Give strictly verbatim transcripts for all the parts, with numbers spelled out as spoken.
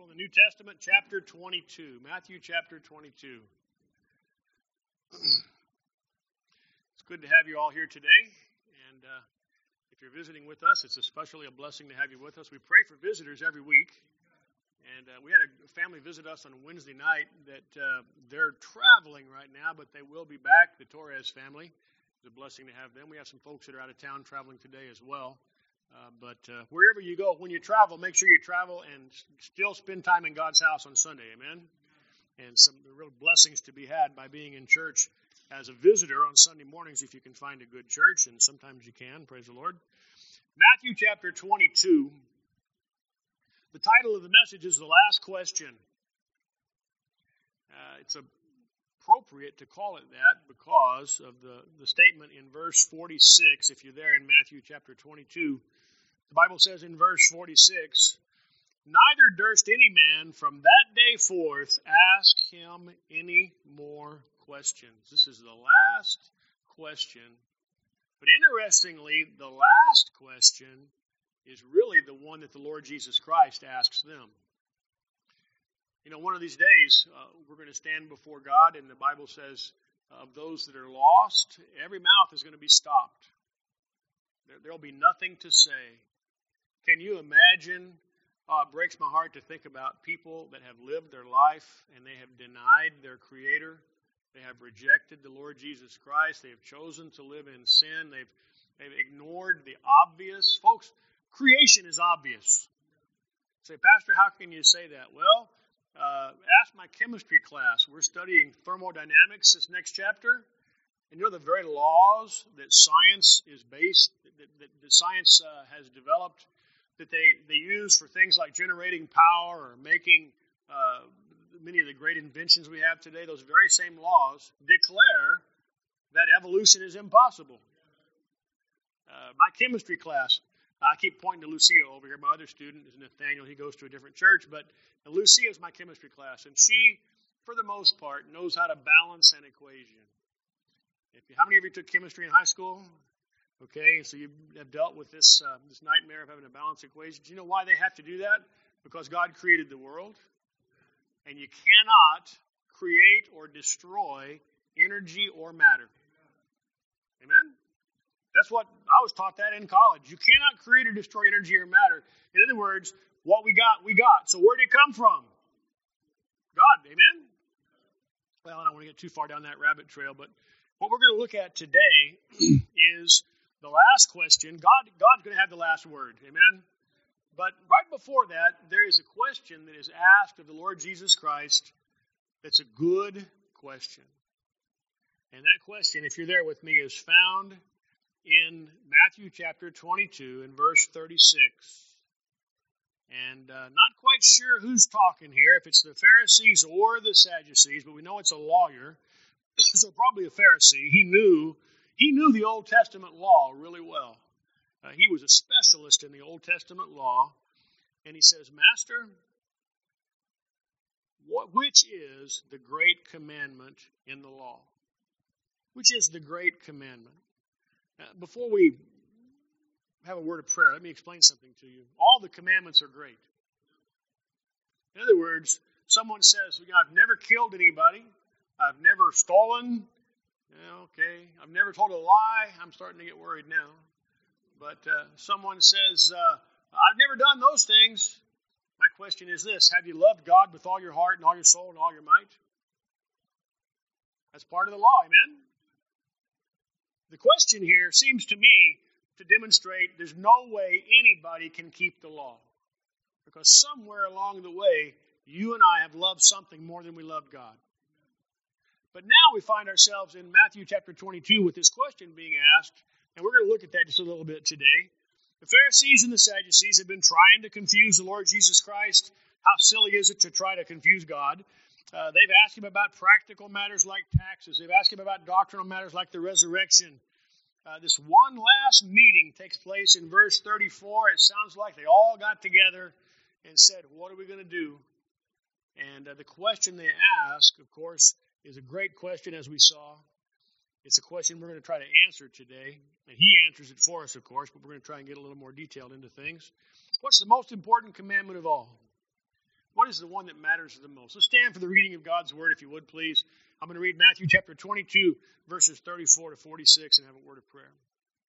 in the New Testament, chapter twenty-two. Matthew chapter twenty-two. It's good to have you all here today. And uh, if you're visiting with us, it's especially a blessing to have you with us. We pray for visitors every week. And uh, we had a family visit us on Wednesday night that uh, they're traveling right now, but they will be back, the Torres family. It's a blessing to have them. We have some folks that are out of town traveling today as well. Uh, but uh, wherever you go, when you travel, make sure you travel and still spend time in God's house on Sunday. Amen? And some real blessings to be had by being in church as a visitor on Sunday mornings if you can find a good church, and sometimes you can. Praise the Lord. Matthew chapter twenty-two. The title of the message is The Last Question. Uh, it's appropriate to call it that because of the, the statement in verse forty-six. If you're there in Matthew chapter twenty-two, the Bible says in verse forty-six, "Neither durst any man from that day forth ask him any more questions." This is the last question. But interestingly, the last question is really the one that the Lord Jesus Christ asks them. You know, one of these days, uh, we're going to stand before God, and the Bible says of those that are lost, every mouth is going to be stopped. There, there'll be nothing to say. Can you imagine? Oh, it breaks my heart to think about people that have lived their life and they have denied their Creator. They have rejected the Lord Jesus Christ. They have chosen to live in sin. They've, they've ignored the obvious. Folks, creation is obvious. Say, Pastor, how can you say that? Well, uh, ask my chemistry class. We're studying thermodynamics this next chapter. And you know the very laws that science is based, that, that, that science uh, has developed, that they, they use for things like generating power or making uh, many of the great inventions we have today, those very same laws declare that evolution is impossible. Uh, my chemistry class, I keep pointing to Lucia over here. My other student is Nathaniel. He goes to a different church, but Lucia is my chemistry class, and she, for the most part, knows how to balance an equation. If you, how many of you took chemistry in high school? Okay, so you have dealt with this uh, this nightmare of having a balanced equation. Do you know why they have to do that? Because God created the world, and you cannot create or destroy energy or matter. Amen? That's what I was taught that in college. You cannot create or destroy energy or matter. In other words, what we got, we got. So where did it come from? God, amen? Well, I don't want to get too far down that rabbit trail, but what we're going to look at today is the last question. God, God's going to have the last word, amen? But right before that, there is a question that is asked of the Lord Jesus Christ that's a good question. And that question, if you're there with me, is found in Matthew chapter twenty-two and verse thirty-six. And uh, not quite sure who's talking here, if it's the Pharisees or the Sadducees, but we know it's a lawyer, so probably a Pharisee. He knew he knew the Old Testament law really well. Uh, he was a specialist in the Old Testament law, and he says, "Master, what, which is the great commandment in the law?" Which is the great commandment? Uh, before we have a word of prayer, let me explain something to you. All the commandments are great. In other words, someone says, "I've never killed anybody. I've never stolen." Yeah, okay. "I've never told a lie." I'm starting to get worried now. But uh, someone says, uh, "I've never done those things." My question is this: have you loved God with all your heart and all your soul and all your might? That's part of the law, amen? The question here seems to me to demonstrate there's no way anybody can keep the law. Because somewhere along the way, you and I have loved something more than we loved God. But now we find ourselves in Matthew chapter twenty-two with this question being asked, and we're going to look at that just a little bit today. The Pharisees and the Sadducees have been trying to confuse the Lord Jesus Christ. How silly is it to try to confuse God? Uh, they've asked him about practical matters like taxes. They've asked him about doctrinal matters like the resurrection. Uh, this one last meeting takes place in verse thirty-four. It sounds like they all got together and said, "What are we going to do?" And uh, the question they ask, of course, is a great question, as we saw. It's a question we're going to try to answer today. And he answers it for us, of course, but we're going to try and get a little more detailed into things. What's the most important commandment of all? What what is the one that matters the most? Let's stand for the reading of God's Word, if you would, please. I'm going to read Matthew chapter twenty-two, verses thirty-four to forty-six, and have a word of prayer.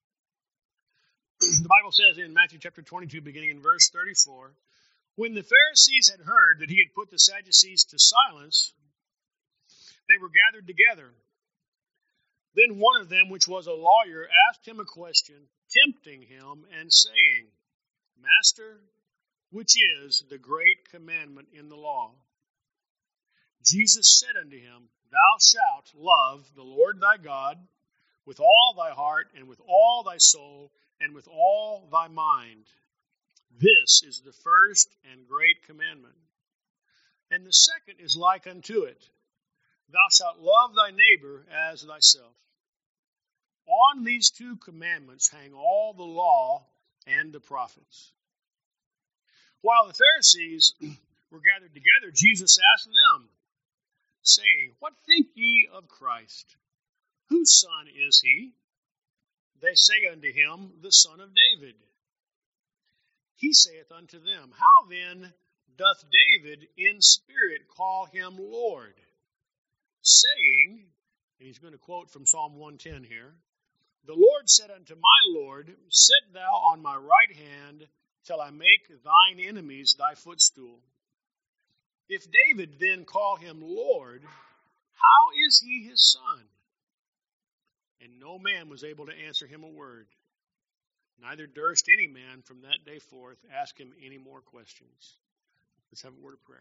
The Bible says in Matthew chapter twenty-two, beginning in verse thirty-four, when the Pharisees had heard that he had put the Sadducees to silence, they were gathered together. Then one of them, which was a lawyer, asked him a question, tempting him and saying, Master, which is the great commandment in the law? Jesus said unto him, Thou shalt love the Lord thy God with all thy heart and with all thy soul and with all thy mind. This is the first and great commandment. And the second is like unto it. Thou shalt love thy neighbor as thyself. On these two commandments hang all the law and the prophets. While the Pharisees were gathered together, Jesus asked them, saying, What think ye of Christ? Whose son is he? They say unto him, The son of David. He saith unto them, How then doth David in spirit call him Lord? Saying, and he's going to quote from Psalm one ten here, The Lord said unto my Lord, Sit thou on my right hand, till I make thine enemies thy footstool. If David then call him Lord, how is he his son? And no man was able to answer him a word. Neither durst any man from that day forth ask him any more questions. Let's have a word of prayer.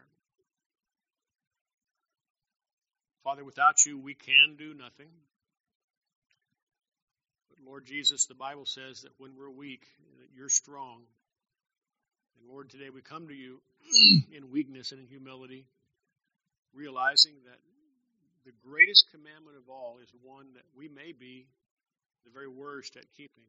Father, without you, we can do nothing. But Lord Jesus, the Bible says that when we're weak, that you're strong. And Lord, today we come to you in weakness and in humility, realizing that the greatest commandment of all is one that we may be the very worst at keeping.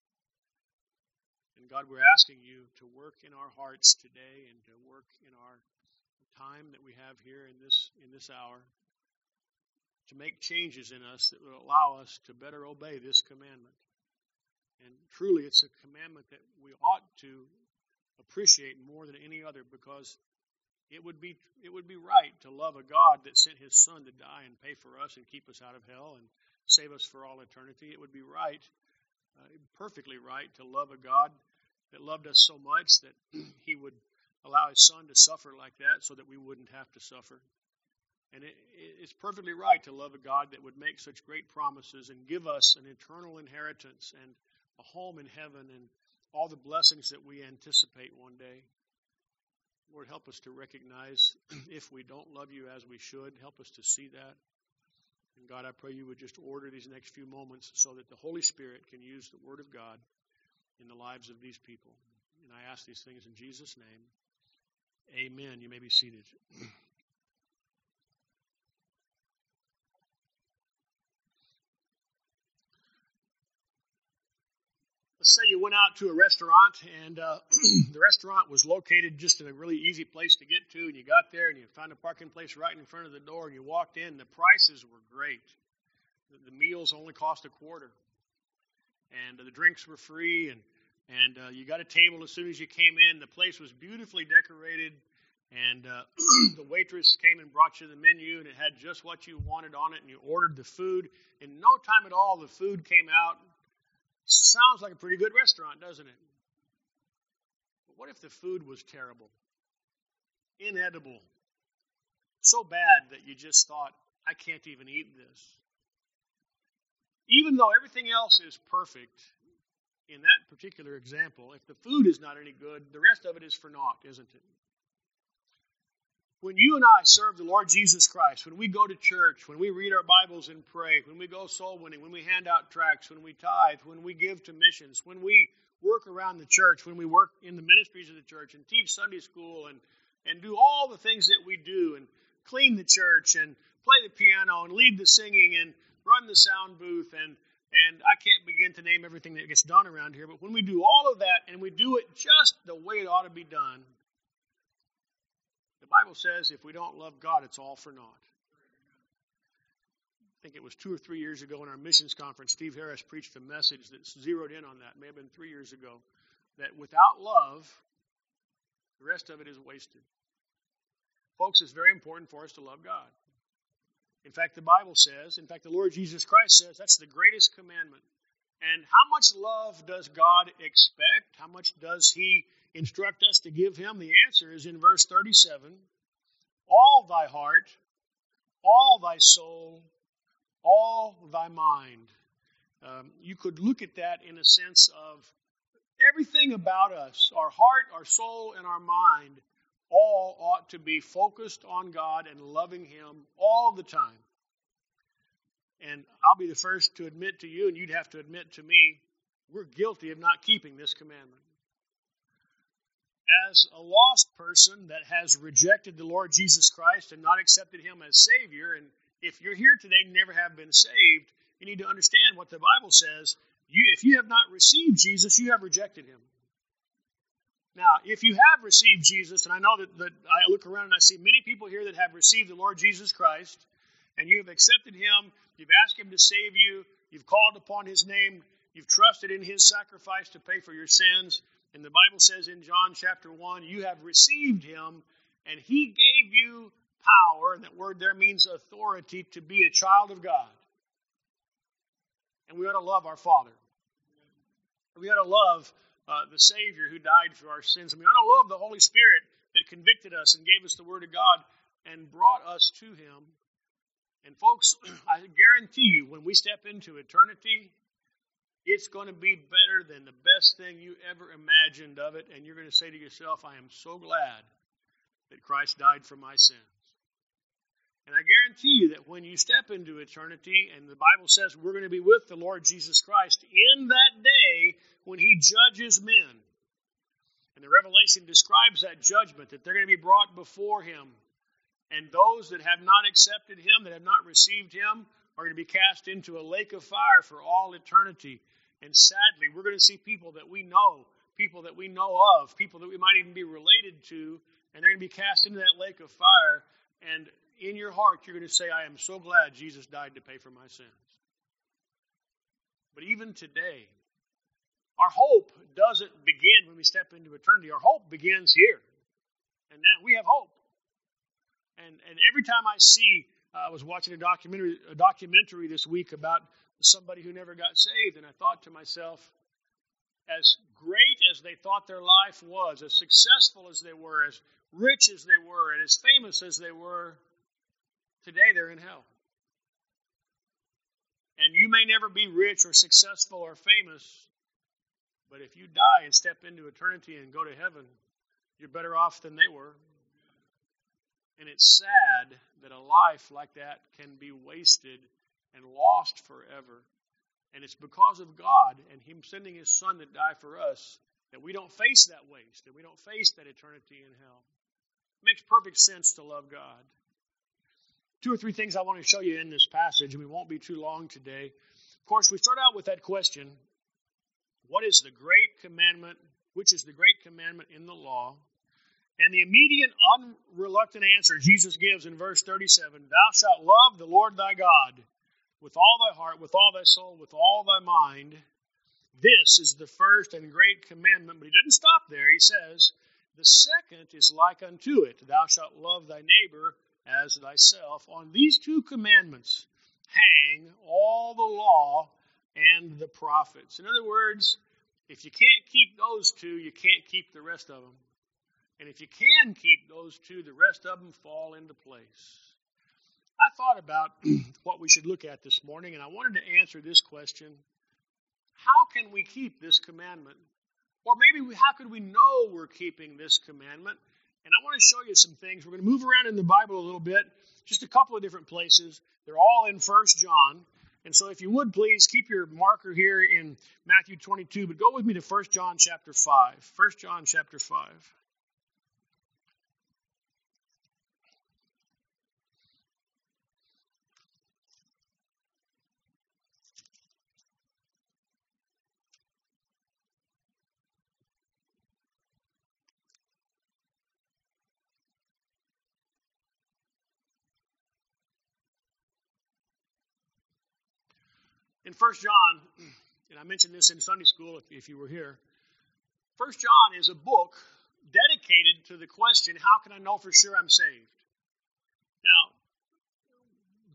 And God, we're asking you to work in our hearts today and to work in our time that we have here in this in this hour, to make changes in us that will allow us to better obey this commandment. And truly, it's a commandment that we ought to appreciate more than any other, because it would be it would be right to love a God that sent his son to die and pay for us and keep us out of hell and save us for all eternity. It would be right, uh, perfectly right, to love a God that loved us so much that he would allow his son to suffer like that so that we wouldn't have to suffer. And it, it's perfectly right to love a God that would make such great promises and give us an eternal inheritance and a home in heaven and all the blessings that we anticipate one day. Lord, help us to recognize if we don't love you as we should. Help us to see that. And God, I pray you would just order these next few moments so that the Holy Spirit can use the Word of God in the lives of these people. And I ask these things in Jesus' name. Amen. You may be seated. Let's say you went out to a restaurant, and uh, the restaurant was located just in a really easy place to get to, and you got there and you found a parking place right in front of the door, and you walked in. The prices were great. The, the meals only cost a quarter, and uh, the drinks were free, and and uh, you got a table as soon as you came in. The place was beautifully decorated, and uh, the waitress came and brought you the menu, and it had just what you wanted on it, and you ordered the food. In no time at all, the food came out. Sounds like a pretty good restaurant, doesn't it? But what if the food was terrible, inedible, so bad that you just thought, I can't even eat this? Even though everything else is perfect in that particular example, if the food is not any good, the rest of it is for naught, isn't it? When you and I serve the Lord Jesus Christ, when we go to church, when we read our Bibles and pray, when we go soul winning, when we hand out tracts, when we tithe, when we give to missions, when we work around the church, when we work in the ministries of the church and teach Sunday school and, and do all the things that we do and clean the church and play the piano and lead the singing and run the sound booth and, and I can't begin to name everything that gets done around here, but when we do all of that and we do it just the way it ought to be done, the Bible says if we don't love God, it's all for naught. I think it was two or three years ago in our missions conference, Steve Harris preached a message that zeroed in on that. It may have been three years ago. That without love, the rest of it is wasted. Folks, it's very important for us to love God. In fact, the Bible says, in fact, the Lord Jesus Christ says, that's the greatest commandment. And how much love does God expect? How much does He instruct us to give Him? The answer is in verse thirty-seven. All thy heart, all thy soul, all thy mind. Um, you could look at that in a sense of everything about us, our heart, our soul, and our mind, all ought to be focused on God and loving Him all the time. And I'll be the first to admit to you, and you'd have to admit to me, we're guilty of not keeping this commandment. As a lost person that has rejected the Lord Jesus Christ and not accepted Him as Savior, and if you're here today and never have been saved, you need to understand what the Bible says. You, if you have not received Jesus, you have rejected Him. Now, if you have received Jesus, and I know that, that I look around and I see many people here that have received the Lord Jesus Christ, and you have accepted Him, you've asked Him to save you, you've called upon His name, you've trusted in His sacrifice to pay for your sins, and the Bible says in John chapter one, you have received Him, and He gave you power, and that word there means authority, to be a child of God. And we ought to love our Father. We ought to love uh, the Savior who died for our sins. And we ought to love the Holy Spirit that convicted us and gave us the Word of God and brought us to Him. And folks, I guarantee you, when we step into eternity, it's going to be better than the best thing you ever imagined of it. And you're going to say to yourself, I am so glad that Christ died for my sins. And I guarantee you that when you step into eternity, and the Bible says we're going to be with the Lord Jesus Christ in that day when He judges men. And the Revelation describes that judgment, that they're going to be brought before Him. And those that have not accepted Him, that have not received Him, are going to be cast into a lake of fire for all eternity. And sadly, we're going to see people that we know, people that we know of, people that we might even be related to, and they're going to be cast into that lake of fire. And in your heart, you're going to say, I am so glad Jesus died to pay for my sins. But even today, our hope doesn't begin when we step into eternity. Our hope begins here. And now we have hope. And and every time I see, uh, I was watching a documentary, a documentary this week about somebody who never got saved, and I thought to myself, as great as they thought their life was, as successful as they were, as rich as they were, and as famous as they were, today they're in hell. And you may never be rich or successful or famous, but if you die and step into eternity and go to heaven, you're better off than they were. And it's sad that a life like that can be wasted and lost forever. And it's because of God and Him sending His Son to die for us that we don't face that waste, that we don't face that eternity in hell. It makes perfect sense to love God. Two or three things I want to show you in this passage, and we won't be too long today. Of course, we start out with that question, what is the great commandment? Which is the great commandment in the law? And the immediate, unreluctant answer Jesus gives in verse thirty-seven, thou shalt love the Lord thy God with all thy heart, with all thy soul, with all thy mind. This is the first and great commandment. But He doesn't stop there. He says, the second is like unto it. Thou shalt love thy neighbor as thyself. On these two commandments hang all the law and the prophets. In other words, if you can't keep those two, you can't keep the rest of them. And if you can keep those two, the rest of them fall into place. I thought about what we should look at this morning, and I wanted to answer this question. How can we keep this commandment? Or maybe we, how could we know we're keeping this commandment? And I want to show you some things. We're going to move around in the Bible a little bit, just a couple of different places. They're all in First John. And so if you would, please keep your marker here in Matthew twenty-two, but go with me to First John chapter five. First John chapter five. In First John, and I mentioned this in Sunday school if, if you were here, First John is a book dedicated to the question, how can I know for sure I'm saved?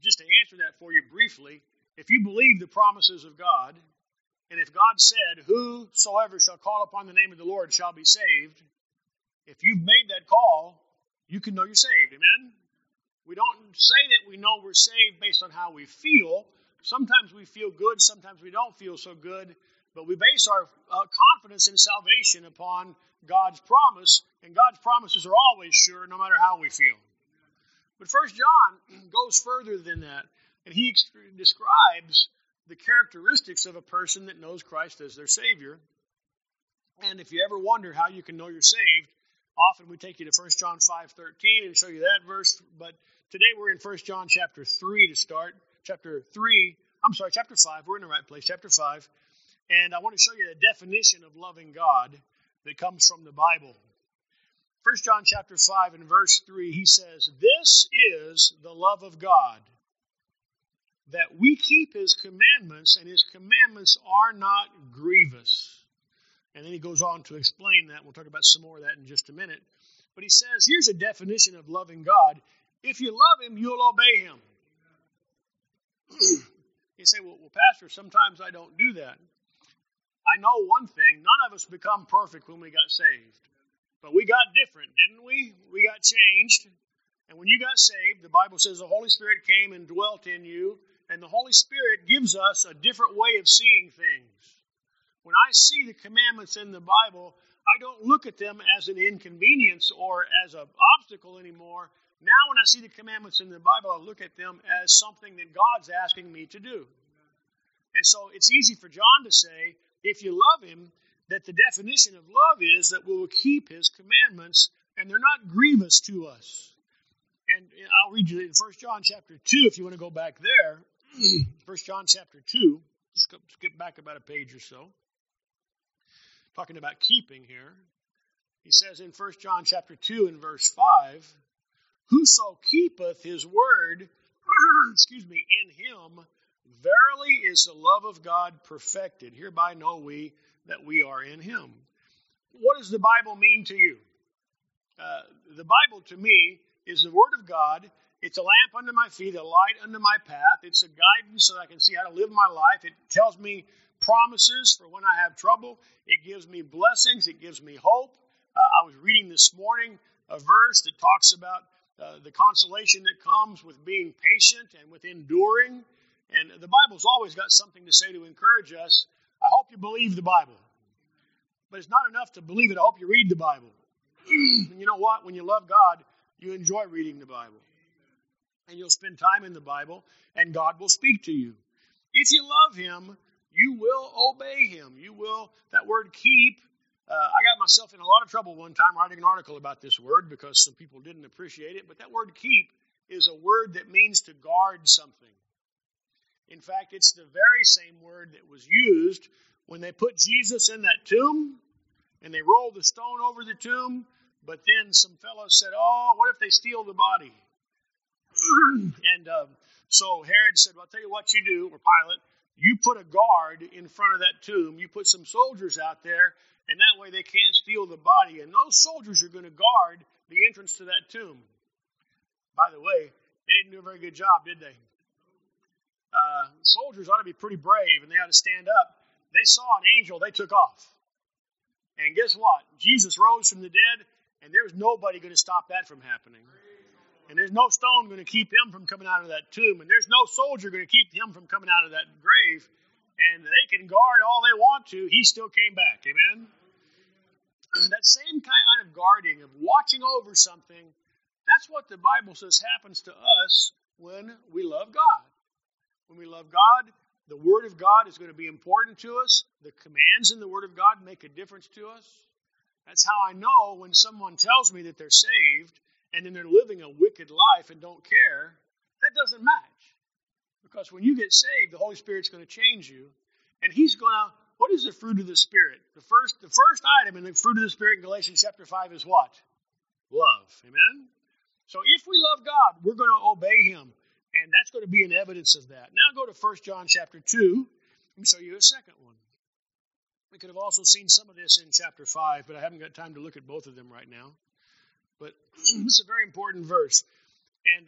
just to answer that for you briefly, if you believe the promises of God, and if God said, whosoever shall call upon the name of the Lord shall be saved, if you've made that call, you can know you're saved. Amen? We don't say that we know we're saved based on how we feel. Sometimes we feel good, sometimes we don't feel so good, but we base our uh, confidence in salvation upon God's promise, and God's promises are always sure no matter how we feel. But First John goes further than that, and he ex- describes the characteristics of a person that knows Christ as their Savior. And if you ever wonder how you can know you're saved, often we take you to First John five thirteen and show you that verse, but today we're in First John chapter three to start. Chapter three, I'm sorry, chapter five. We're in the right place, chapter five. And I want to show you the definition of loving God that comes from the Bible. First John chapter five and verse three, he says, "This is the love of God, that we keep his commandments, and his commandments are not grievous." And then he goes on to explain that. We'll talk about some more of that in just a minute. But he says, here's a definition of loving God. If you love him, you'll obey him. You say, well, well, Pastor, sometimes I don't do that. I know one thing. None of us become perfect when we got saved. But we got different, didn't we? We got changed. And when you got saved, the Bible says the Holy Spirit came and dwelt in you. And the Holy Spirit gives us a different way of seeing things. When I see the commandments in the Bible, I don't look at them as an inconvenience or as an obstacle anymore. Now when I see the commandments in the Bible, I look at them as something that God's asking me to do. And so it's easy for John to say, if you love him, that the definition of love is that we will keep his commandments, and they're not grievous to us. And I'll read you in First John chapter two, if you want to go back there. First John chapter two, just skip back about a page or so. Talking about keeping here. He says in First John chapter two and verse five, "Whoso keepeth his word, excuse me, in him, verily is the love of God perfected. Hereby know we that we are in him." What does the Bible mean to you? Uh, the Bible to me is the word of God. It's a lamp under my feet, a light under my path. It's a guidance so that I can see how to live my life. It tells me promises for when I have trouble. It gives me blessings. It gives me hope. Uh, I was reading this morning a verse that talks about uh, the consolation that comes with being patient and with enduring. And the Bible's always got something to say to encourage us. I hope you believe the Bible. But it's not enough to believe it. I hope you read the Bible. And you know what? When you love God, you enjoy reading the Bible. And you'll spend time in the Bible, and God will speak to you. If you love him, you will obey him. You will, that word keep, uh, I got myself in a lot of trouble one time writing an article about this word because some people didn't appreciate it. But that word keep is a word that means to guard something. In fact, it's the very same word that was used when they put Jesus in that tomb and they rolled the stone over the tomb. But then some fellows said, oh, what if they steal the body? and um, so Herod said, well, I'll tell you what you do, or Pilate. You put a guard in front of that tomb. You put some soldiers out there, and that way they can't steal the body. And those soldiers are going to guard the entrance to that tomb. By the way, they didn't do a very good job, did they? Uh, soldiers ought to be pretty brave, and they ought to stand up. They saw an angel. They took off. And guess what? Jesus rose from the dead, and there's nobody going to stop that from happening. And there's no stone going to keep him from coming out of that tomb. And there's no soldier going to keep him from coming out of that grave. And they can guard all they want to. He still came back. Amen? That same kind of guarding, of watching over something, that's what the Bible says happens to us when we love God. When we love God, the Word of God is going to be important to us. The commands in the Word of God make a difference to us. That's how I know when someone tells me that they're saved and then they're living a wicked life and don't care, that doesn't match. Because when you get saved, the Holy Spirit's going to change you. And he's going to, what is the fruit of the Spirit? The first, the first item in the fruit of the Spirit in Galatians chapter five is what? Love. Amen? So if we love God, we're going to obey him. And that's going to be an evidence of that. Now go to First John chapter two. Let me show you a second one. We could have also seen some of this in chapter five, but I haven't got time to look at both of them right now. But this is a very important verse. And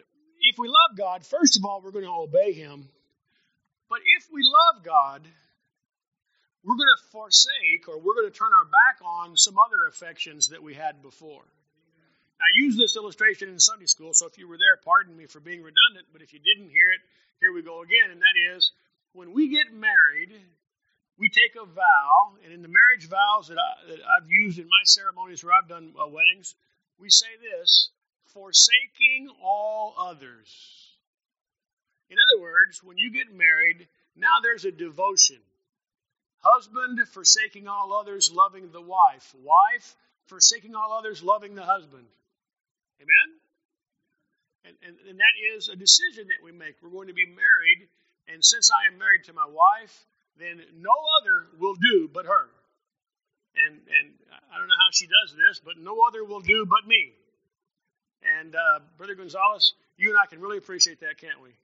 if we love God, first of all, we're going to obey him. But if we love God, we're going to forsake or we're going to turn our back on some other affections that we had before. Now, I used this illustration in Sunday school, so if you were there, pardon me for being redundant, but if you didn't hear it, here we go again, and that is, when we get married, we take a vow, and in the marriage vows that, I, that I've used in my ceremonies where I've done uh, weddings, we say this, forsaking all others. In other words, when you get married, now there's a devotion. Husband forsaking all others, loving the wife. Wife forsaking all others, loving the husband. Amen? And, and, and that is a decision that we make. We're going to be married, and since I am married to my wife, then no other will do but her. And, and I don't know how she does this, but no other will do but me. And uh, Brother Gonzalez, you and I can really appreciate that, can't we?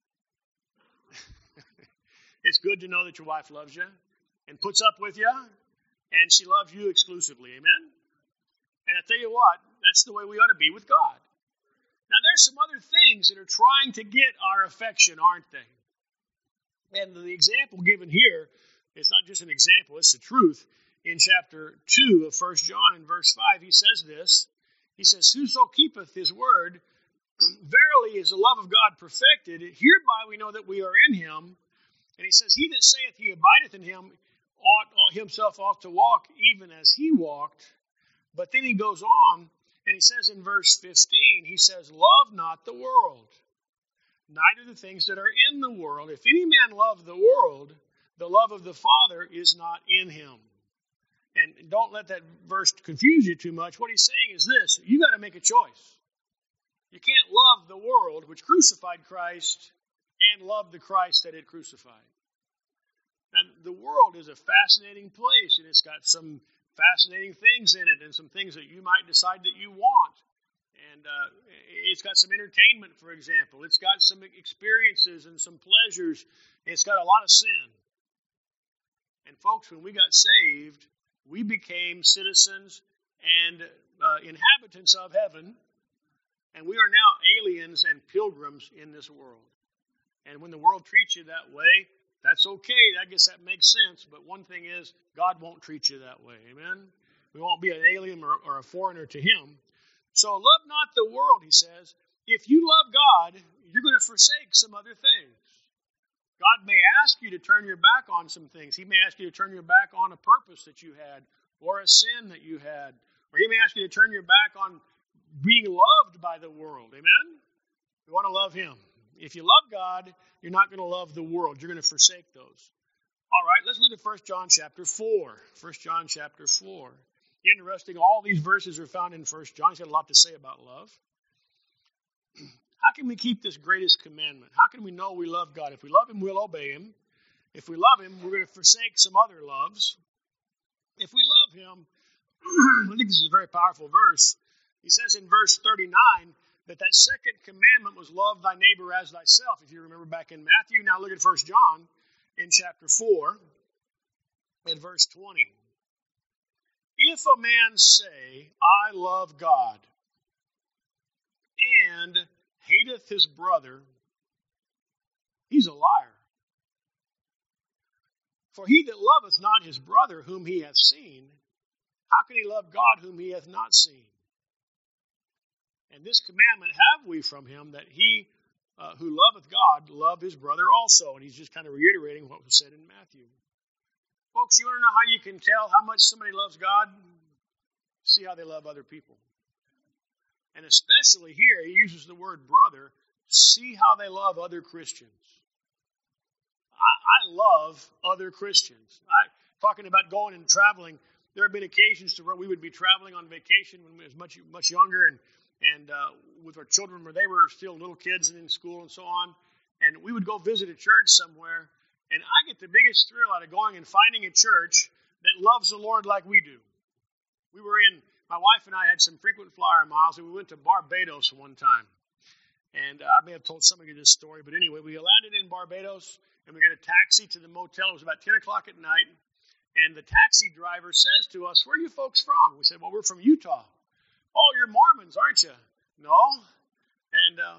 It's good to know that your wife loves you and puts up with you, and she loves you exclusively. Amen? And I tell you what, that's the way we ought to be with God. Now, there's some other things that are trying to get our affection, aren't they? And the example given here, it's not just an example, it's the truth. In chapter two of First John, in verse five, he says this. He says, whoso keepeth his word, verily is the love of God perfected. Hereby we know that we are in him. And he says, he that saith he abideth in him, ought himself ought to walk even as he walked. But then he goes on, and he says in verse fifteen, he says, love not the world, neither the things that are in the world. If any man love the world, the love of the Father is not in him. And don't let that verse confuse you too much. What he's saying is this, you got to make a choice. You can't love the world, which crucified Christ, and love the Christ that it crucified. And the world is a fascinating place, and it's got some fascinating things in it and some things that you might decide that you want. And uh, it's got some entertainment, for example. It's got some experiences and some pleasures. And it's got a lot of sin. And folks, when we got saved, we became citizens and uh, inhabitants of heaven. And we are now aliens and pilgrims in this world. And when the world treats you that way, that's okay. I guess that makes sense. But one thing is, God won't treat you that way. Amen? We won't be an alien or, or a foreigner to him. So love not the world, he says. If you love God, you're going to forsake some other things. God may ask you to turn your back on some things. He may ask you to turn your back on a purpose that you had or a sin that you had. Or he may ask you to turn your back on being loved by the world. Amen? You want to love him. If you love God, you're not going to love the world. You're going to forsake those. All right, let's look at First John chapter four. First John chapter four. Interesting, all these verses are found in First John. He's got a lot to say about love. How can we keep this greatest commandment? How can we know we love God? If we love him, we'll obey him. If we love him, we're going to forsake some other loves. If we love him, I think this is a very powerful verse. He says in verse thirty-nine, that that second commandment was love thy neighbor as thyself. If you remember back in Matthew, now look at First John in chapter four and verse twenty. If a man say, I love God, and hateth his brother, he's a liar. For he that loveth not his brother whom he hath seen, how can he love God whom he hath not seen? And this commandment have we from him, that he uh, who loveth God love his brother also. And he's just kind of reiterating what was said in Matthew. Folks, you want to know how you can tell how much somebody loves God? See how they love other people. And especially here, he uses the word brother. See how they love other Christians. I, I love other Christians. I, talking about going and traveling, there have been occasions to where we would be traveling on vacation when we was much, much younger, and And uh, with our children, where they were still little kids and in school and so on. And we would go visit a church somewhere. And I get the biggest thrill out of going and finding a church that loves the Lord like we do. We were in, my wife and I had some frequent flyer miles, and we went to Barbados one time. And uh, I may have told some of you this story, but anyway, we landed in Barbados, and we got a taxi to the motel. It was about ten o'clock at night. And the taxi driver says to us, where are you folks from? We said, well, we're from Utah. Oh, you're Mormons, aren't you? No. And uh,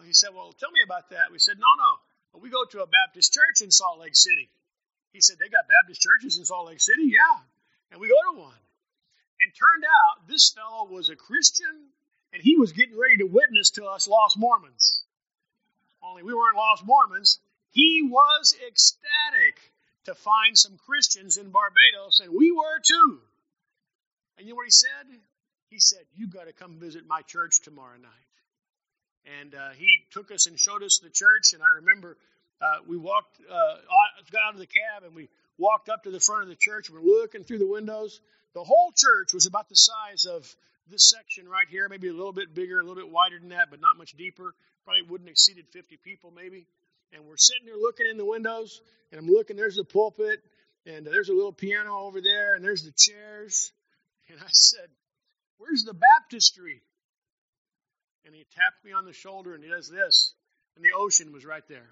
he said, well, tell me about that. We said, no, no. Well, we go to a Baptist church in Salt Lake City. He said, they got Baptist churches in Salt Lake City? Yeah. And we go to one. And turned out this fellow was a Christian, and he was getting ready to witness to us lost Mormons. Only we weren't lost Mormons. He was ecstatic to find some Christians in Barbados, and we were too. And you know what he said? He said, you got to come visit my church tomorrow night. And uh, he took us and showed us the church, and I remember uh, we walked, uh, got out of the cab, and we walked up to the front of the church, and we're looking through the windows. The whole church was about the size of this section right here, maybe a little bit bigger, a little bit wider than that, but not much deeper. Probably wouldn't have exceeded fifty people maybe. And we're sitting there looking in the windows, and I'm looking, there's the pulpit, and there's a little piano over there, and there's the chairs. And I said, where's the baptistry? And he tapped me on the shoulder, and he does this, and the ocean was right there.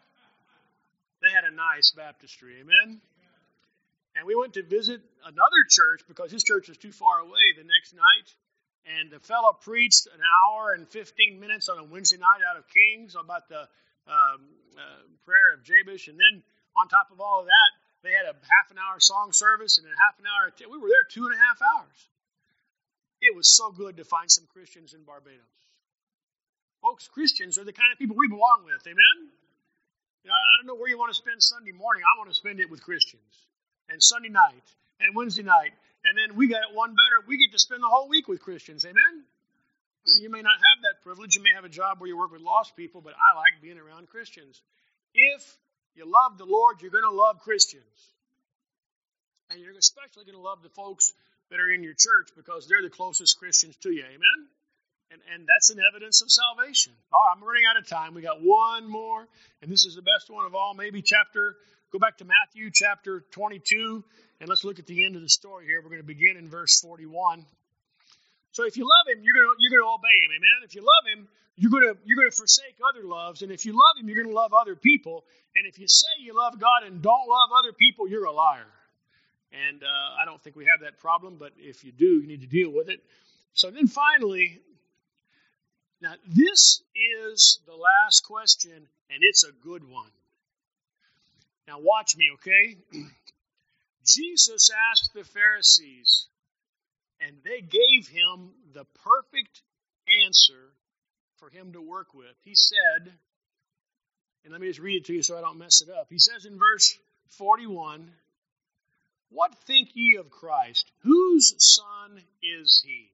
They had a nice baptistry, amen? And we went to visit another church because his church was too far away the next night. And the fellow preached an hour and fifteen minutes on a Wednesday night out of Kings about the um, uh, prayer of Jabez. And then on top of all of that, they had a half an hour song service and a half an hour. T- we were there two and a half hours. It was so good to find some Christians in Barbados. Folks, Christians are the kind of people we belong with. Amen? You know, I don't know where you want to spend Sunday morning. I want to spend it with Christians. And Sunday night, and Wednesday night, and then we got it one better. We get to spend the whole week with Christians. Amen? You may not have that privilege. You may have a job where you work with lost people, but I like being around Christians. If you love the Lord, you're going to love Christians. And you're especially going to love the folks that are in your church because they're the closest Christians to you. Amen? And, and that's an evidence of salvation. Oh, I'm running out of time. We got one more, and this is the best one of all. Maybe chapter... Go back to Matthew chapter twenty-two, and let's look at the end of the story here. We're going to begin in verse forty-one. So if you love him, you're going to, you're going to obey him, amen? If you love him, you're going to, you're going to forsake other loves, and if you love him, you're going to love other people. And if you say you love God and don't love other people, you're a liar. And uh, I don't think we have that problem, but if you do, you need to deal with it. So then finally, now this is the last question, and it's a good one. Now watch me, okay? Jesus asked the Pharisees, and they gave him the perfect answer for him to work with. He said, and let me just read it to you so I don't mess it up. He says in verse forty-one, what think ye of Christ? Whose son is he?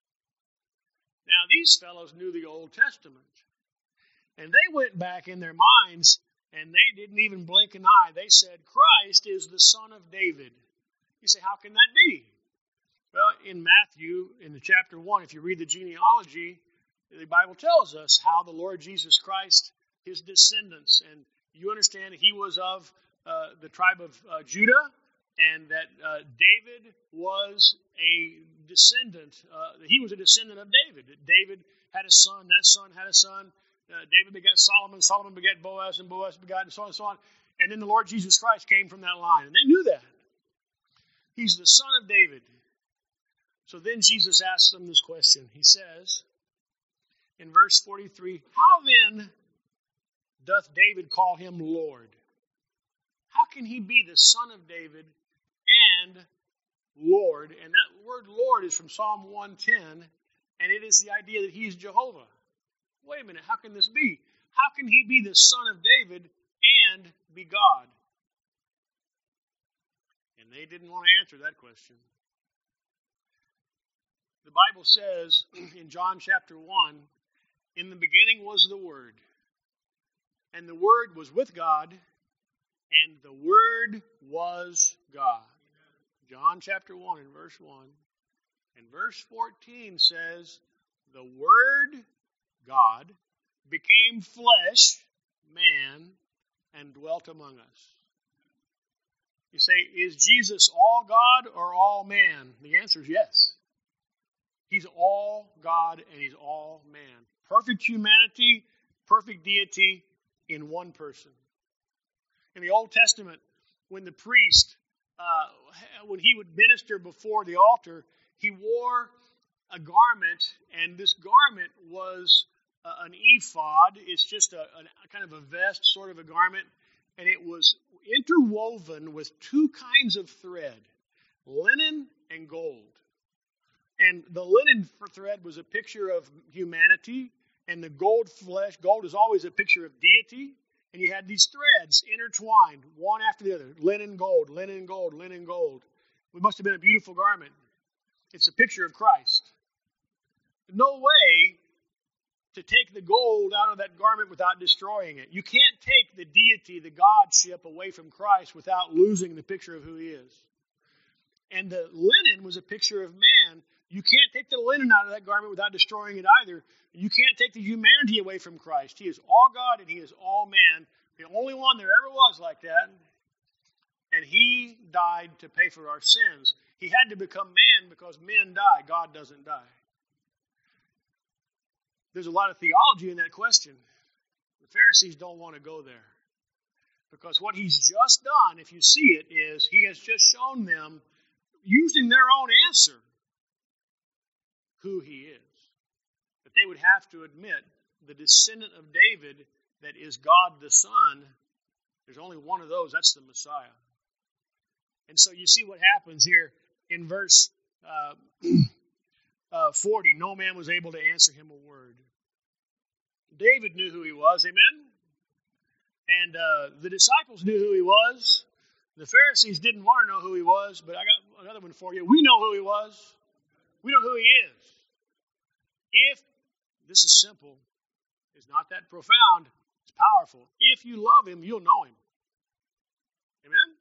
Now these fellows knew the Old Testament, and they went back in their minds, and they didn't even blink an eye. They said, Christ is the son of David. You say, how can that be? Well, in Matthew, in the chapter one, if you read the genealogy, the Bible tells us how the Lord Jesus Christ, his descendants, and you understand he was of uh, the tribe of uh, Judah, and that uh, David was a descendant. Uh, he was a descendant of David. David had a son. That son had a son. Uh, David begat Solomon, Solomon begat Boaz, and Boaz begat, and so on and so on. And then the Lord Jesus Christ came from that line. And they knew that. He's the son of David. So then Jesus asks them this question. He says, in verse forty-three, how then doth David call him Lord? How can he be the son of David and Lord? And that word Lord is from Psalm one ten, and it is the idea that he's Jehovah. Wait a minute, how can this be? How can he be the son of David and be God? And they didn't want to answer that question. The Bible says in John chapter one, in the beginning was the Word, and the Word was with God, and the Word was God. John chapter one and verse one. And verse fourteen says, the Word, God, became flesh, man, and dwelt among us. You say, is Jesus all God or all man? The answer is yes. He's all God and he's all man. Perfect humanity, perfect deity in one person. In the Old Testament, when the priest, uh, when he would minister before the altar, he wore a garment, and this garment was uh, an ephod. It's just a, a kind of a vest, sort of a garment, and it was interwoven with two kinds of thread, linen and gold. And the linen thread was a picture of humanity, and the gold flesh, gold is always a picture of deity. And you had these threads intertwined, one after the other, linen, gold, linen, gold, linen, gold. It must have been a beautiful garment. It's a picture of Christ. No way to take the gold out of that garment without destroying it. You can't take the deity, the Godship, away from Christ without losing the picture of who he is. And the linen was a picture of man. You can't take the linen out of that garment without destroying it either. You can't take the humanity away from Christ. He is all God and he is all man. The only one there ever was like that. And he died to pay for our sins. He had to become man because men die. God doesn't die. There's a lot of theology in that question. The Pharisees don't want to go there. Because what he's just done, if you see it, is he has just shown them, using their own answer, who he is. But they would have to admit the descendant of David that is God the Son, there's only one of those, that's the Messiah. And so you see what happens here in verse uh, uh, forty. No man was able to answer him a word. David knew who he was, amen? And uh, the disciples knew who he was. The Pharisees didn't want to know who he was, but I got another one for you. We know who he was. We know who he is. If, this is simple, it's not that profound, it's powerful. If you love him, you'll know him. Amen?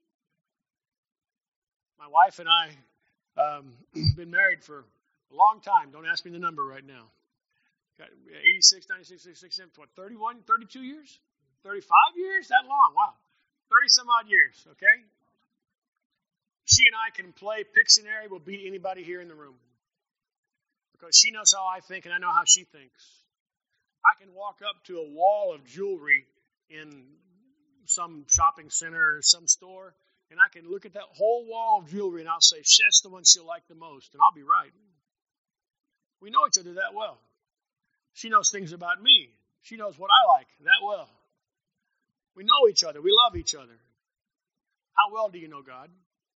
My wife and I um, been married for a long time. Don't ask me the number right now. Got eighty-six, ninety-six, sixty-six, what, thirty-one, thirty-two years? thirty-five years? That long? Wow. thirty some odd years, okay? She and I can play Pictionary. We'll beat anybody here in the room. Because she knows how I think and I know how she thinks. I can walk up to a wall of jewelry in some shopping center or some store, and I can look at that whole wall of jewelry and I'll say, that's the one she'll like the most, and I'll be right. We know each other that well. She knows things about me. She knows what I like that well. We know each other. We love each other. How well do you know God?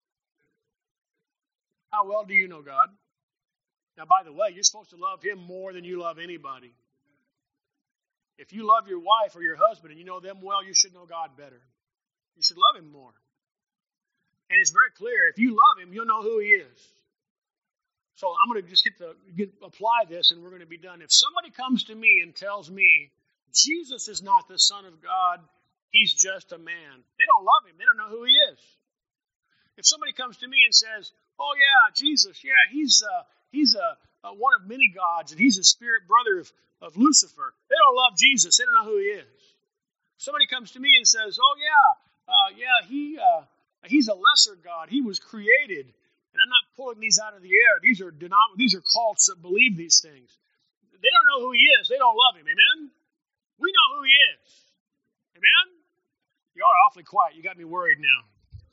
How well do you know God? Now, by the way, you're supposed to love him more than you love anybody. If you love your wife or your husband and you know them well, you should know God better. You should love him more. And it's very clear. If you love him, you'll know who he is. So I'm going to just get the get, apply this and we're going to be done. If somebody comes to me and tells me Jesus is not the Son of God, he's just a man, they don't love him. They don't know who he is. If somebody comes to me and says, oh yeah, Jesus, yeah, he's uh, he's a, a one of many gods and he's a spirit brother of, of Lucifer, they don't love Jesus. They don't know who he is. If somebody comes to me and says, oh yeah, uh, yeah, he uh, he's a lesser god. He was created. And I'm not pulling these out of the air. These are denom- these are cults that believe these things. They don't know who he is. They don't love him. Amen? We know who he is. Amen? You are awfully quiet. You got me worried now.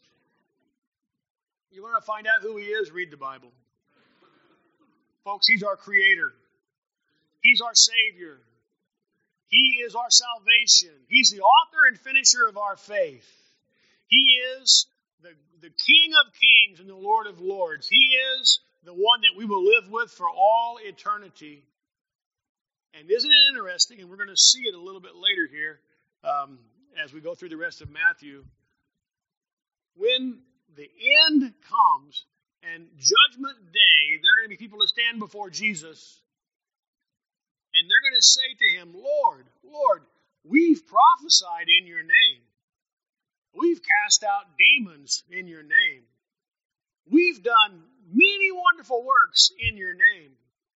You want to find out who he is? Read the Bible. Folks, he's our creator. He's our Savior. He is our salvation. He's the author and finisher of our faith. He is The, the King of Kings and the Lord of Lords. He is the one that we will live with for all eternity. And isn't it interesting, and we're going to see it a little bit later here um, as we go through the rest of Matthew, when the end comes and judgment day, there are going to be people that stand before Jesus and they're going to say to him, Lord, Lord, we've prophesied in your name. We've cast out demons in your name. We've done many wonderful works in your name.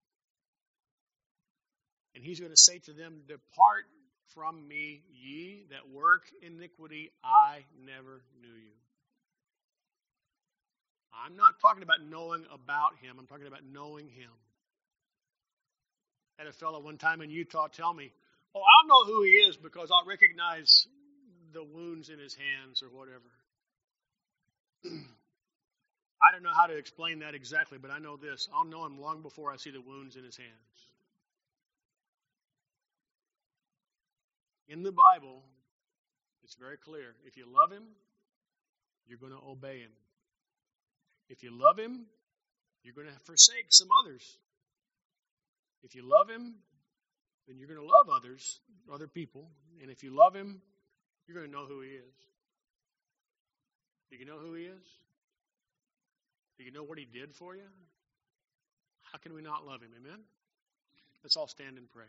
And he's going to say to them, depart from me, ye that work iniquity, I never knew you. I'm not talking about knowing about him. I'm talking about knowing him. I had a fellow one time in Utah tell me, oh, I'll know who he is because I'll recognize the wounds in his hands or whatever. I don't know how to explain that exactly, but I know this. I'll know him long before I see the wounds in his hands. In the Bible, it's very clear. If you love him, you're going to obey him. If you love him, you're going to forsake some others. If you love him, then you're going to love others, other people. And if you love him, you're going to know who he is. Do you know who he is? Do you know what he did for you? How can we not love him? Amen? Let's all stand and pray.